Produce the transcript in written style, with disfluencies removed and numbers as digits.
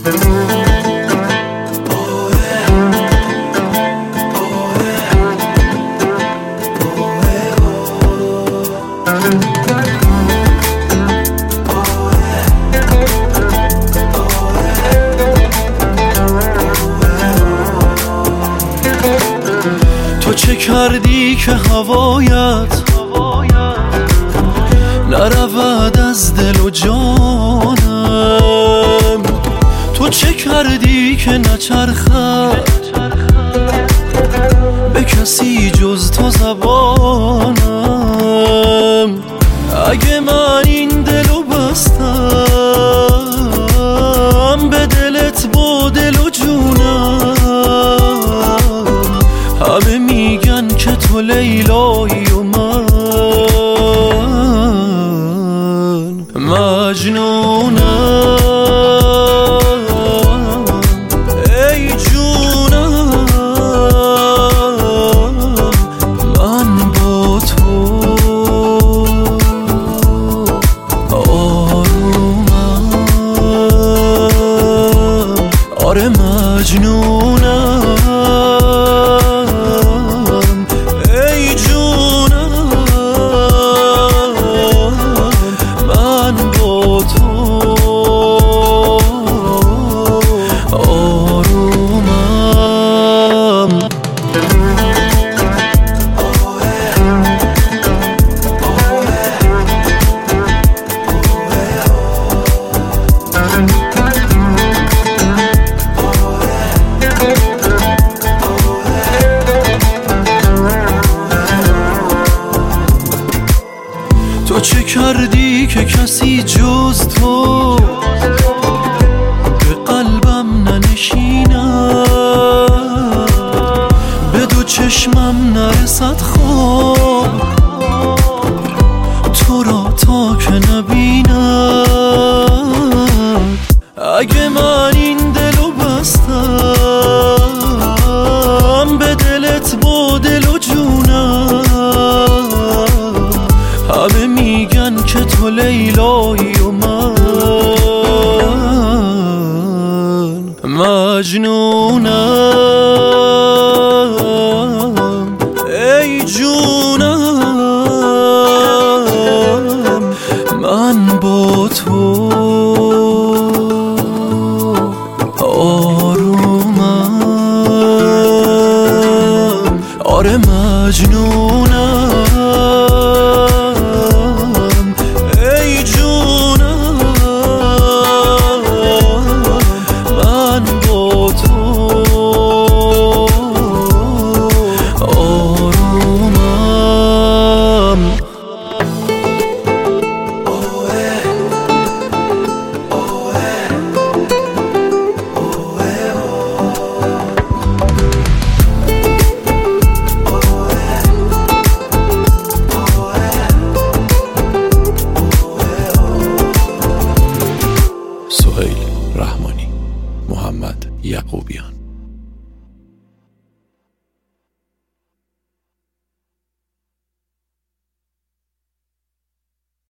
تو چه کردی که هوایت نرود از دل و جانم؟ تو چه کردی که نچرخد به کسی جز تو زبانم؟ اگه من این دلو بستم به دلت با دل و جونم، همه میگن که تو لیلایی و من مجنونم. ای جونم من با تو آرومم، آره مجنونم. تو چه کردی که کسی جز تو به قلبم ننشیند، به دو چشمم نرسد خواب تو را تا که نبیند؟ اگه من این دلو بستم به دلت با دل و جونم، همه میگن که تو لیلایی و من مجنونم. ای جونم من با تو آرومم، آره مجنونم. سهیل رحمانی، محمد یعقوبیان.